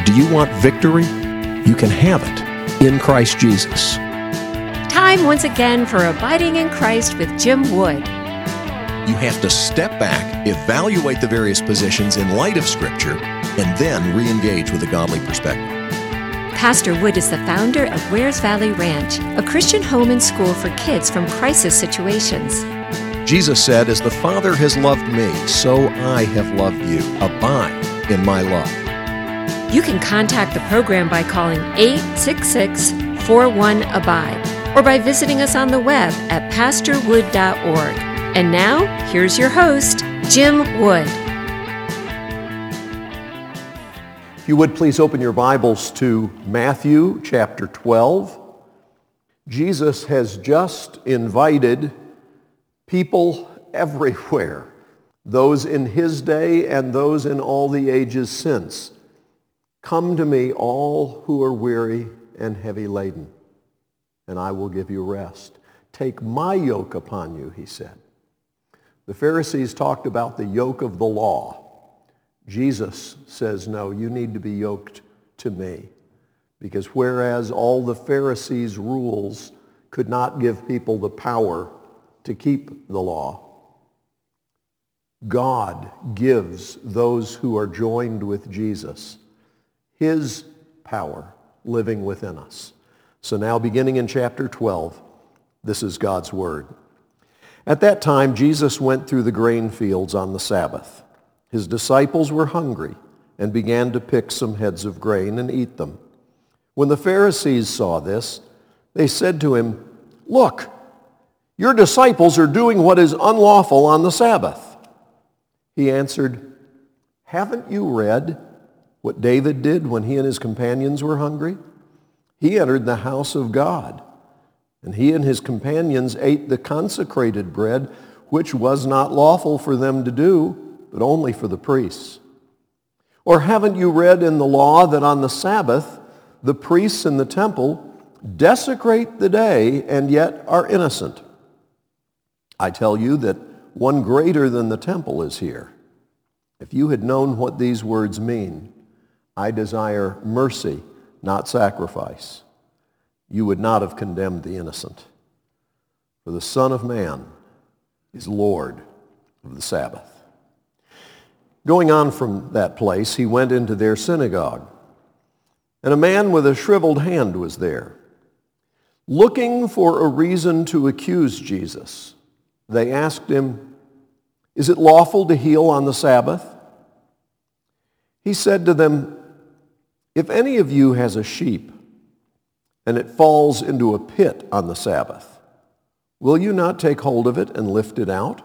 Do you want victory? You can have it in Christ Jesus. Time once again for Abiding in Christ with Jim Wood. You have to step back, evaluate the various positions in light of Scripture, and then re-engage with a godly perspective. Pastor Wood is the founder of Wares Valley Ranch, a Christian home and school for kids from crisis situations. Jesus said, "As the Father has loved me, so I have loved you. Abide in my love." You can contact the program by calling 866-41-ABIDE or by visiting us on the web at pastorwood.org. And now, here's your host, Jim Wood. If you would please open your Bibles to Matthew chapter 12. Jesus has just invited people everywhere, those in his day and those in all the ages since. "Come to me, all who are weary and heavy laden, and I will give you rest. Take my yoke upon you," he said. The Pharisees talked about the yoke of the law. Jesus says, no, you need to be yoked to me. Because whereas all the Pharisees' rules could not give people the power to keep the law, God gives those who are joined with Jesus his power living within us. So now beginning in chapter 12, this is God's word. At that time, Jesus went through the grain fields on the Sabbath. His disciples were hungry and began to pick some heads of grain and eat them. When the Pharisees saw this, they said to him, "Look, your disciples are doing what is unlawful on the Sabbath." He answered, "Haven't you read what David did when he and his companions were hungry? He entered the house of God, and he and his companions ate the consecrated bread, which was not lawful for them to do, but only for the priests. Or haven't you read in the law that on the Sabbath the priests in the temple desecrate the day and yet are innocent? I tell you that one greater than the temple is here. If you had known what these words mean, I desire mercy, not sacrifice, you would not have condemned the innocent. For the Son of Man is Lord of the Sabbath." Going on from that place, he went into their synagogue, and a man with a shriveled hand was there. Looking for a reason to accuse Jesus, they asked him, "Is it lawful to heal on the Sabbath?" He said to them, "If any of you has a sheep, and it falls into a pit on the Sabbath, will you not take hold of it and lift it out?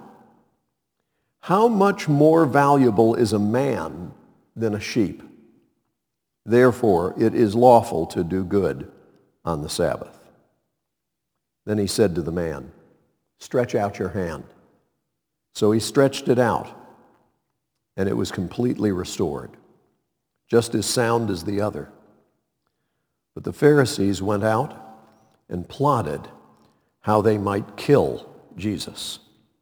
How much more valuable is a man than a sheep? Therefore, it is lawful to do good on the Sabbath." Then he said to the man, "Stretch out your hand." So he stretched it out, and it was completely restored, just as sound as the other. But the Pharisees went out and plotted how they might kill Jesus.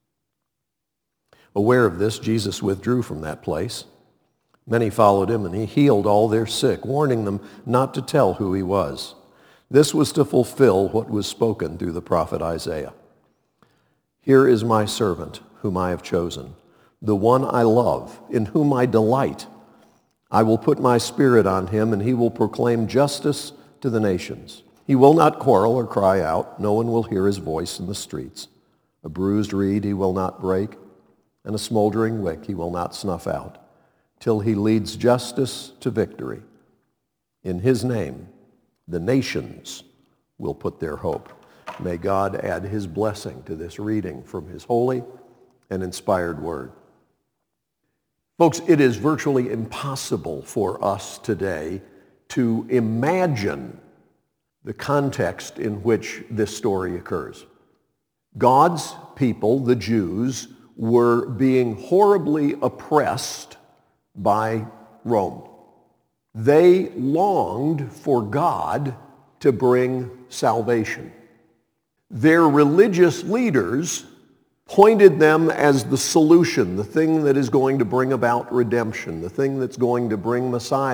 Aware of this, Jesus withdrew from that place. Many followed him, and he healed all their sick, warning them not to tell who he was. This was to fulfill what was spoken through the prophet Isaiah. "Here is my servant, whom I have chosen, the one I love, in whom I delight. I will put my spirit on him, and he will proclaim justice to the nations. He will not quarrel or cry out. No one will hear his voice in the streets. A bruised reed he will not break, and a smoldering wick he will not snuff out, till he leads justice to victory. In his name, the nations will put their hope." May God add his blessing to this reading from his holy and inspired word. Folks, it is virtually impossible for us today to imagine the context in which this story occurs. God's people, the Jews, were being horribly oppressed by Rome. They longed for God to bring salvation. Their religious leaders pointed them as the solution, the thing that is going to bring about redemption, the thing that's going to bring Messiah.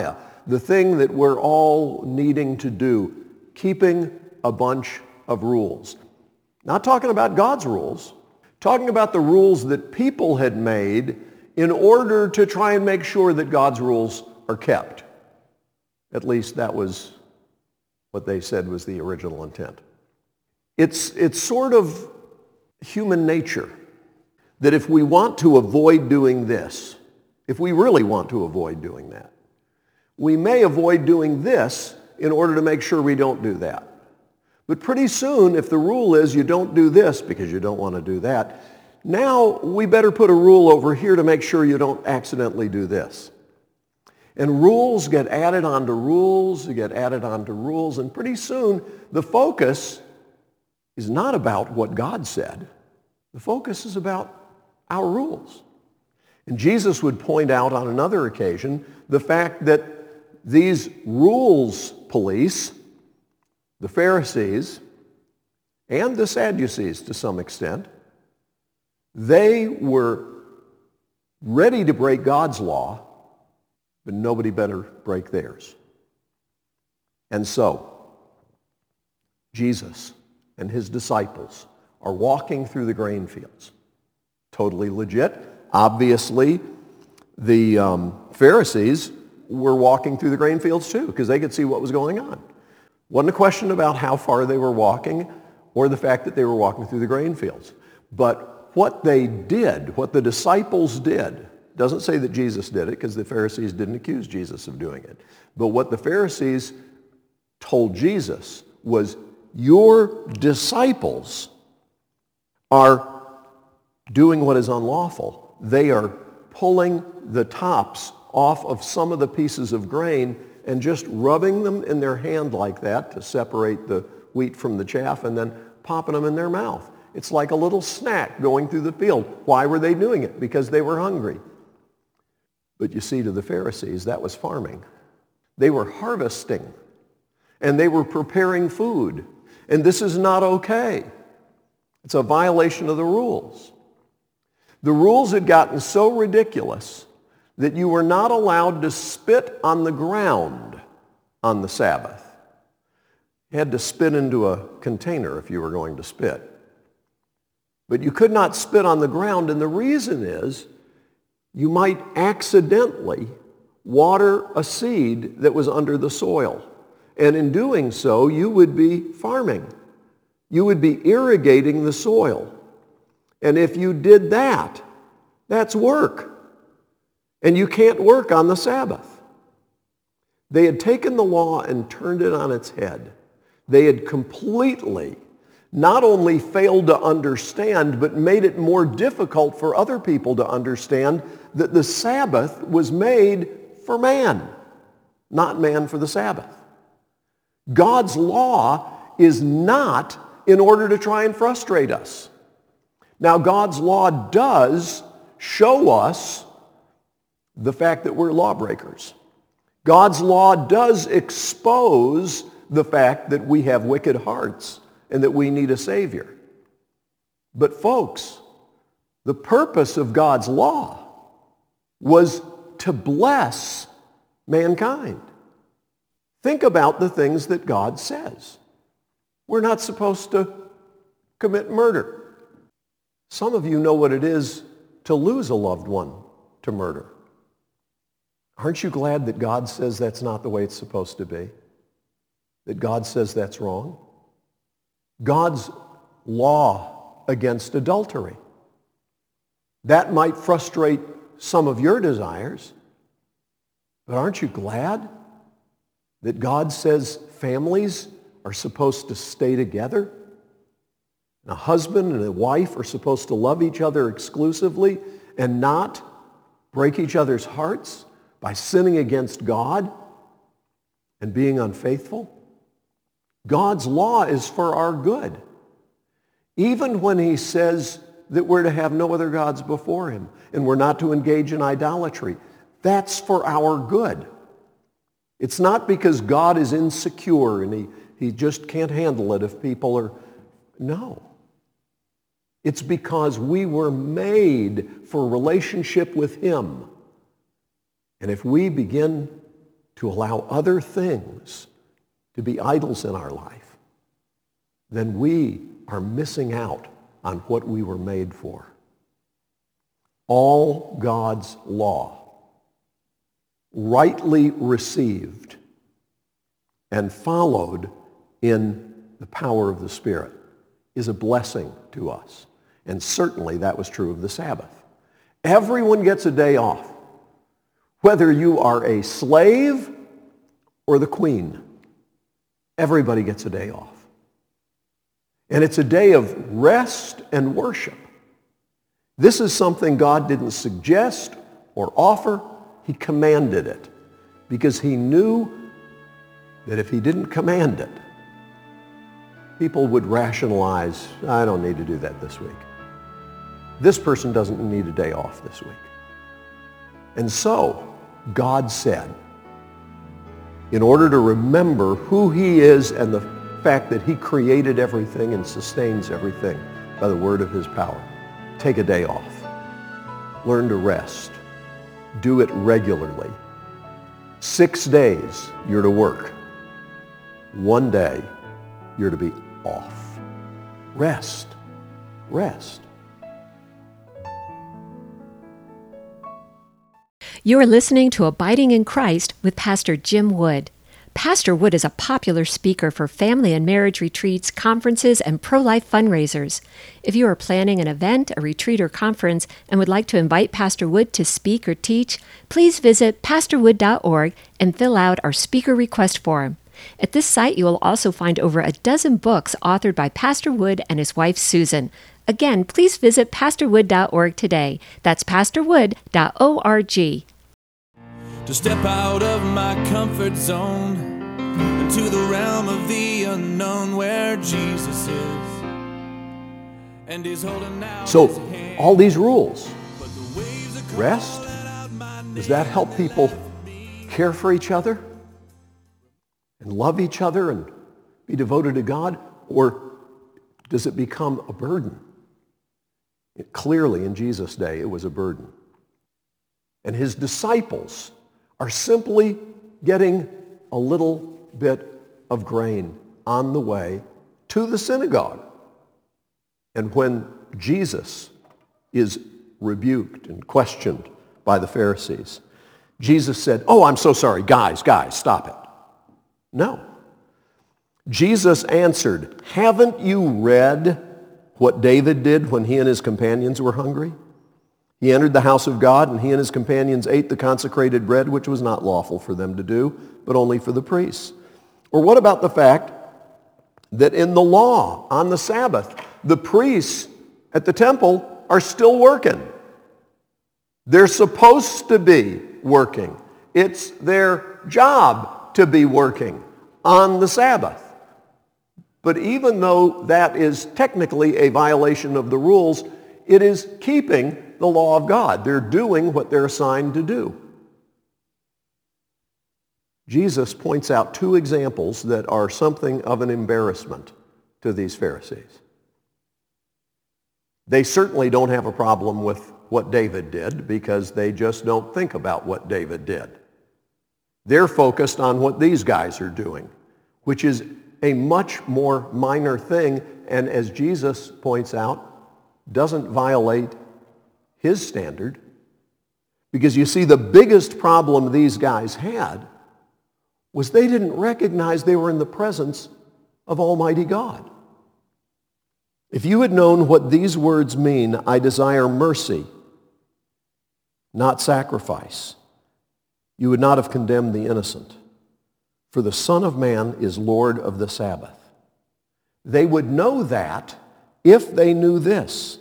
the thing that we're all needing to do, keeping a bunch of rules. Not talking about God's rules, talking about the rules that people had made in order to try and make sure that God's rules are kept. At least that was what they said was the original intent. It's sort of human nature that if we want to avoid doing this, if we really want to avoid doing that, we may avoid doing this in order to make sure we don't do that. But pretty soon, if the rule is you don't do this because you don't want to do that, now we better put a rule over here to make sure you don't accidentally do this. And rules get added onto rules, and pretty soon the focus is not about what God said. The focus is about our rules. And Jesus would point out on another occasion the fact that these rules police, the Pharisees and the Sadducees to some extent, they were ready to break God's law, but nobody better break theirs. And so, Jesus and his disciples are walking through the grain fields. Totally legit. Obviously, the Pharisees were walking through the grain fields too, because they could see what was going on. Wasn't a question about how far they were walking or the fact that they were walking through the grain fields. But what they did, what the disciples did, doesn't say that Jesus did it, because the Pharisees didn't accuse Jesus of doing it. But what the Pharisees told Jesus was, your disciples are doing what is unlawful. They are pulling the tops off of some of the pieces of grain and just rubbing them in their hand like that to separate the wheat from the chaff and then popping them in their mouth. It's like a little snack going through the field. Why were they doing it? Because they were hungry. But you see, to the Pharisees, that was farming. They were harvesting, and they were preparing food. And this is not okay. It's a violation of the rules. The rules had gotten so ridiculous that you were not allowed to spit on the ground on the Sabbath. You had to spit into a container if you were going to spit. But you could not spit on the ground, and the reason is you might accidentally water a seed that was under the soil. And in doing so, you would be farming. You would be irrigating the soil. And if you did that, that's work. And you can't work on the Sabbath. They had taken the law and turned it on its head. They had completely not only failed to understand, but made it more difficult for other people to understand that the Sabbath was made for man, not man for the Sabbath. God's law is not in order to try and frustrate us. Now, God's law does show us the fact that we're lawbreakers. God's law does expose the fact that we have wicked hearts and that we need a Savior. But folks, the purpose of God's law was to bless mankind. Think about the things that God says. We're not supposed to commit murder. Some of you know what it is to lose a loved one to murder. Aren't you glad that God says that's not the way it's supposed to be? That God says that's wrong? God's law against adultery. That might frustrate some of your desires, but aren't you glad that God says families are supposed to stay together? A husband and a wife are supposed to love each other exclusively and not break each other's hearts by sinning against God and being unfaithful. God's law is for our good. Even when he says that we're to have no other gods before him and we're not to engage in idolatry, that's for our good. It's not because God is insecure and he just can't handle it if people are... No. It's because we were made for relationship with him. And if we begin to allow other things to be idols in our life, then we are missing out on what we were made for. All God's law, rightly received and followed in the power of the Spirit, is a blessing to us. And certainly that was true of the Sabbath. Everyone gets a day off, whether you are a slave or the queen. Everybody gets a day off. And it's a day of rest and worship. This is something God didn't suggest or offer. He commanded it because he knew that if he didn't command it, people would rationalize, I don't need to do that this week. This person doesn't need a day off this week. And so God said, in order to remember who he is and the fact that he created everything and sustains everything by the word of his power, take a day off. Learn to rest. Do it regularly. 6 days you're to work. 1 day you're to be off. Rest. Rest. You are listening to Abiding in Christ with Pastor Jim Wood. Pastor Wood is a popular speaker for family and marriage retreats, conferences, and pro-life fundraisers. If you are planning an event, a retreat, or conference and would like to invite Pastor Wood to speak or teach, please visit pastorwood.org and fill out our speaker request form. At this site, you will also find over a dozen books authored by Pastor Wood and his wife, Susan. Again, please visit pastorwood.org today. That's pastorwood.org. To step out of my comfort zone into the realm of the unknown where Jesus is and he's holding out So his hand. all these rules, But the waves are rest, calling out my name. does that help people care for each other and love each other and be devoted to God? Or does it become a burden? Clearly in Jesus' day it was a burden. And his disciples are simply getting a little bit of grain on the way to the synagogue. And when Jesus is rebuked and questioned by the Pharisees, Jesus said, "Oh, I'm so sorry. Guys, stop it." No. Jesus answered, "Haven't you read what David did when he and his companions were hungry? He entered the house of God, and he and his companions ate the consecrated bread, which was not lawful for them to do, but only for the priests." Or what about the fact that in the law, on the Sabbath, the priests at the temple are still working? They're supposed to be working. It's their job to be working on the Sabbath. But even though that is technically a violation of the rules, it is keeping the law of God. They're doing what they're assigned to do. Jesus points out two examples that are something of an embarrassment to these Pharisees. They certainly don't have a problem with what David did because they just don't think about what David did. They're focused on what these guys are doing, which is a much more minor thing, and as Jesus points out, doesn't violate his standard. Because you see, the biggest problem these guys had was they didn't recognize they were in the presence of Almighty God. If you had known what these words mean, "I desire mercy, not sacrifice," you would not have condemned the innocent. For the Son of Man is Lord of the Sabbath. They would know that if they knew this.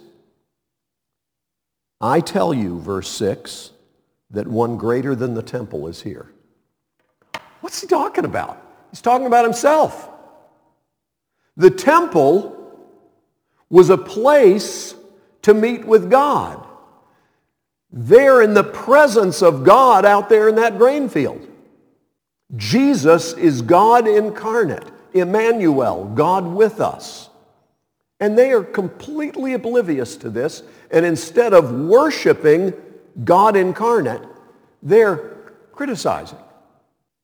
"I tell you," verse 6, "that one greater than the temple is here." What's he talking about? He's talking about himself. The temple was a place to meet with God. They're in the presence of God out there in that grain field. Jesus is God incarnate, Emmanuel, God with us. And they are completely oblivious to this, and instead of worshiping God incarnate, they're criticizing.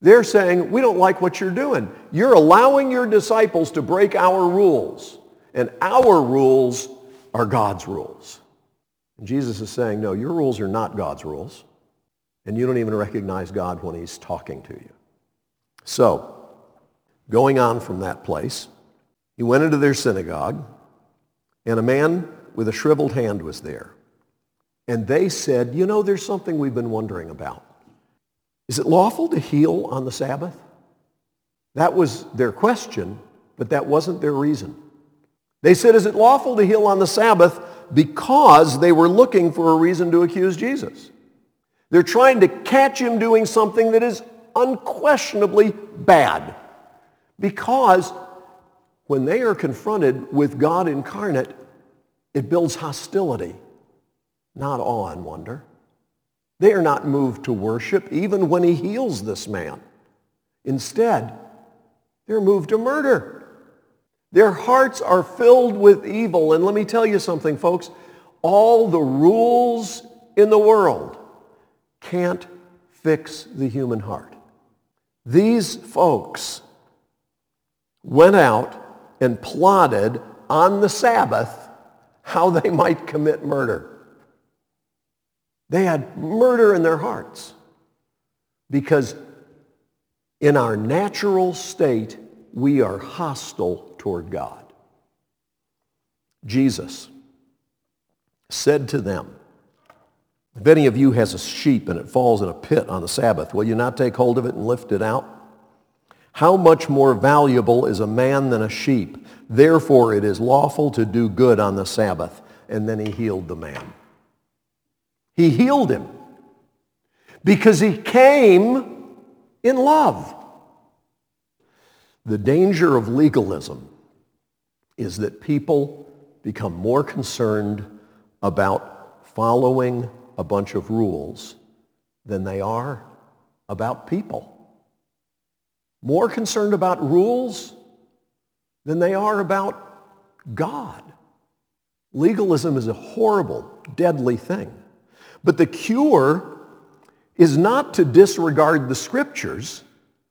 They're saying, we don't like what you're doing. You're allowing your disciples to break our rules, and our rules are God's rules. And Jesus is saying, no, your rules are not God's rules, and you don't even recognize God when he's talking to you. So, going on from that place, he went into their synagogue, and a man with a shriveled hand was there. And they said, you know, there's something we've been wondering about. Is it lawful to heal on the Sabbath? That was their question, but that wasn't their reason. They said, is it lawful to heal on the Sabbath? Because they were looking for a reason to accuse Jesus. They're trying to catch him doing something that is unquestionably bad. Because when they are confronted with God incarnate, it builds hostility, not awe and wonder. They are not moved to worship even when he heals this man. Instead, they're moved to murder. Their hearts are filled with evil. And let me tell you something, folks. All the rules in the world can't fix the human heart. These folks went out and plotted on the Sabbath how they might commit murder. They had murder in their hearts because in our natural state, we are hostile toward God. Jesus said to them, if any of you has a sheep and it falls in a pit on the Sabbath, will you not take hold of it and lift it out? How much more valuable is a man than a sheep? Therefore, it is lawful to do good on the Sabbath. And then he healed the man. He healed him because he came in love. The danger of legalism is that people become more concerned about following a bunch of rules than they are about people. More concerned about rules than they are about God. Legalism is a horrible, deadly thing. But the cure is not to disregard the Scriptures.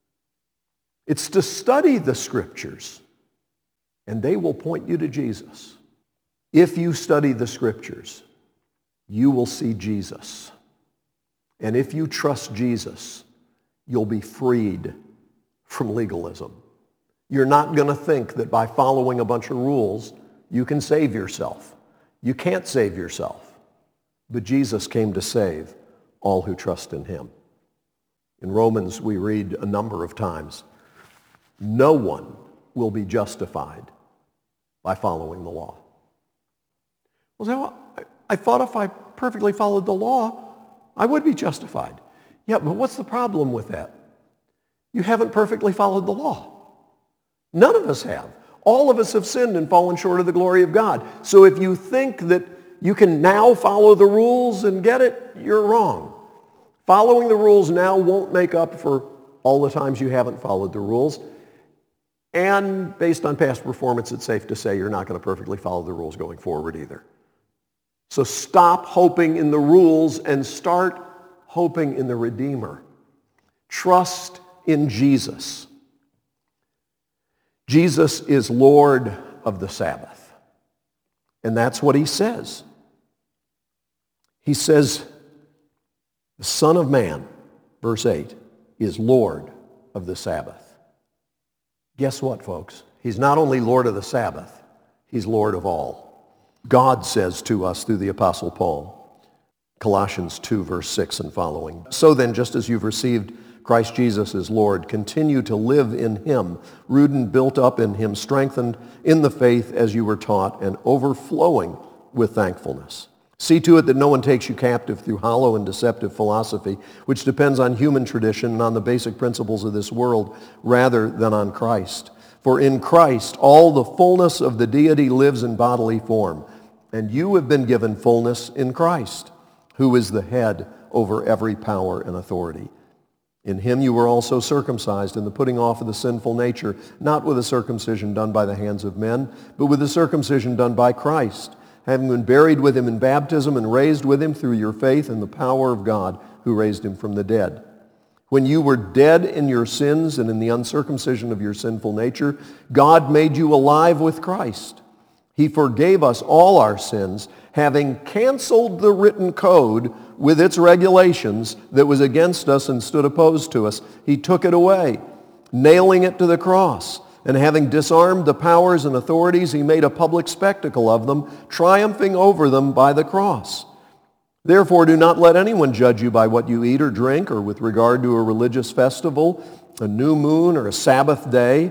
It's to study the Scriptures, and they will point you to Jesus. If you study the Scriptures, you will see Jesus. And if you trust Jesus, you'll be freed from legalism. You're not going to think that by following a bunch of rules, you can save yourself. You can't save yourself. But Jesus came to save all who trust in him. In Romans, we read a number of times, no one will be justified by following the law. Well, I thought if I perfectly followed the law, I would be justified. Yeah, but what's the problem with that? You haven't perfectly followed the law. None of us have. All of us have sinned and fallen short of the glory of God. So if you think that you can now follow the rules and get it, you're wrong. Following the rules now won't make up for all the times you haven't followed the rules. And based on past performance, it's safe to say you're not going to perfectly follow the rules going forward either. So stop hoping in the rules and start hoping in the Redeemer. Trust in Jesus. Jesus is Lord of the Sabbath. And that's what he says. He says, the Son of Man, verse 8, is Lord of the Sabbath. Guess what, folks? He's not only Lord of the Sabbath, he's Lord of all. God says to us through the Apostle Paul, Colossians 2, verse 6 and following, so then, just as you've received Christ Jesus as Lord, continue to live in him, rooted and built up in him, strengthened in the faith as you were taught, and overflowing with thankfulness. See to it that no one takes you captive through hollow and deceptive philosophy, which depends on human tradition and on the basic principles of this world rather than on Christ. For in Christ all the fullness of the deity lives in bodily form, and you have been given fullness in Christ, who is the head over every power and authority. In him you were also circumcised in the putting off of the sinful nature, not with a circumcision done by the hands of men, but with a circumcision done by Christ, having been buried with him in baptism and raised with him through your faith in the power of God who raised him from the dead. When you were dead in your sins and in the uncircumcision of your sinful nature, God made you alive with Christ. He forgave us all our sins, having canceled the written code with its regulations that was against us and stood opposed to us. He took it away, nailing it to the cross. And having disarmed the powers and authorities, he made a public spectacle of them, triumphing over them by the cross. Therefore, do not let anyone judge you by what you eat or drink, or with regard to a religious festival, a new moon, or a Sabbath day.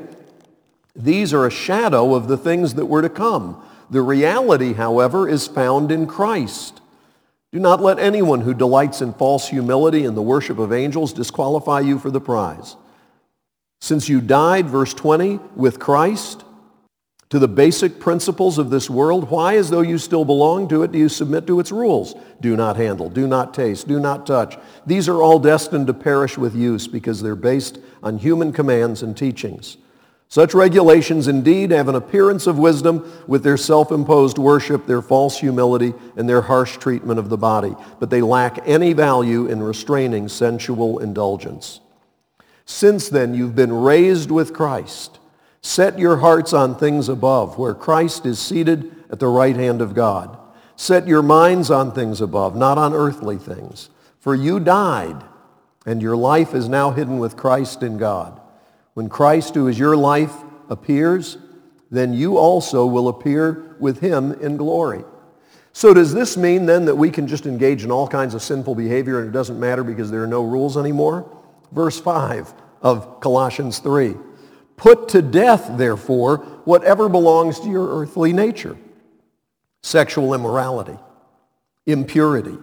These are a shadow of the things that were to come. The reality, however, is found in Christ. Do not let anyone who delights in false humility and the worship of angels disqualify you for the prize. Since you died, verse 20, with Christ, to the basic principles of this world, why, as though you still belong to it, do you submit to its rules? Do not handle, do not taste, do not touch. These are all destined to perish with use because they're based on human commands and teachings. Such regulations indeed have an appearance of wisdom with their self-imposed worship, their false humility, and their harsh treatment of the body, but they lack any value in restraining sensual indulgence. Since then you've been raised with Christ. Set your hearts on things above, where Christ is seated at the right hand of God. Set your minds on things above, not on earthly things. For you died, and your life is now hidden with Christ in God. When Christ, who is your life, appears, then you also will appear with him in glory. So does this mean then that we can just engage in all kinds of sinful behavior and it doesn't matter because there are no rules anymore? Verse 5 of Colossians 3. Put to death, therefore, whatever belongs to your earthly nature. Sexual immorality, impurity,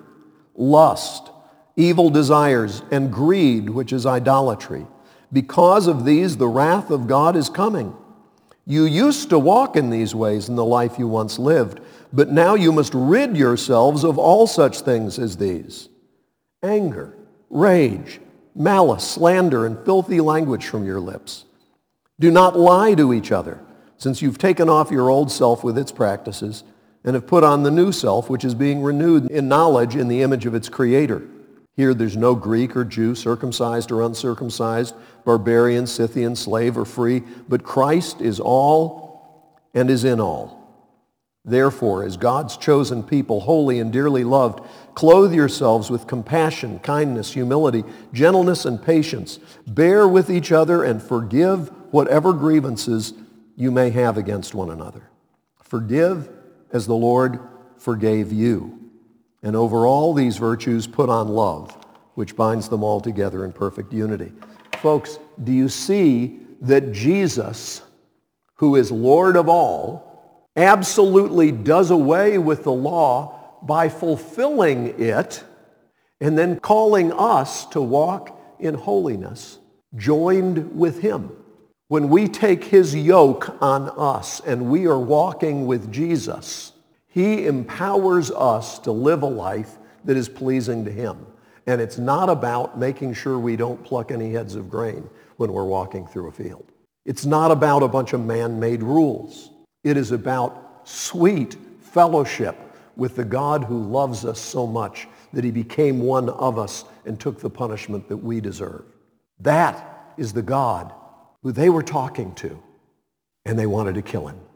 lust, evil desires, and greed, which is idolatry. Because of these, the wrath of God is coming. You used to walk in these ways in the life you once lived, but now you must rid yourselves of all such things as these: anger, rage, malice, slander, and filthy language from your lips. Do not lie to each other, since you've taken off your old self with its practices and have put on the new self, which is being renewed in knowledge in the image of its creator. Here there's no Greek or Jew, circumcised or uncircumcised, barbarian, Scythian, slave or free, but Christ is all and is in all. Therefore, as God's chosen people, holy and dearly loved, clothe yourselves with compassion, kindness, humility, gentleness, and patience. Bear with each other and forgive whatever grievances you may have against one another. Forgive as the Lord forgave you. And over all these virtues put on love, which binds them all together in perfect unity. Folks, do you see that Jesus, who is Lord of all, absolutely does away with the law by fulfilling it and then calling us to walk in holiness, joined with him? When we take his yoke on us and we are walking with Jesus, he empowers us to live a life that is pleasing to him. And it's not about making sure we don't pluck any heads of grain when we're walking through a field. It's not about a bunch of man-made rules. It is about sweet fellowship with the God who loves us so much that he became one of us and took the punishment that we deserve. That is the God who they were talking to, and they wanted to kill him.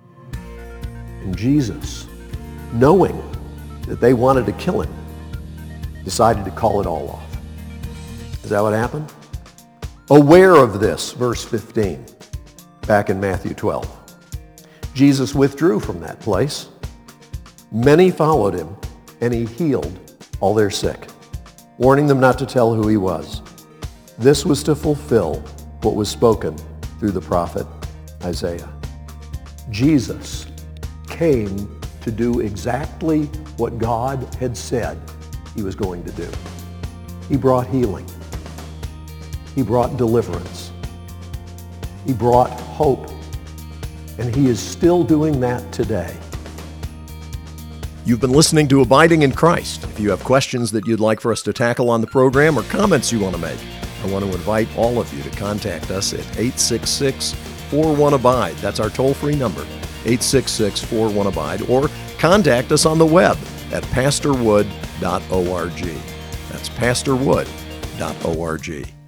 And Jesus, knowing that they wanted to kill him, decided to call it all off. Is that what happened? Aware of this, verse 15, back in Matthew 12. Jesus withdrew from that place. Many followed him, and he healed all their sick, warning them not to tell who he was. This was to fulfill what was spoken through the prophet Isaiah. Jesus came to do exactly what God had said he was going to do. He brought healing. He brought deliverance. He brought hope. And he is still doing that today. You've been listening to Abiding in Christ. If you have questions that you'd like for us to tackle on the program or comments you want to make, I want to invite all of you to contact us at 866-41-ABIDE. That's our toll-free number, 866-41-ABIDE, or contact us on the web at pastorwood.org. That's pastorwood.org. www.ccc.org.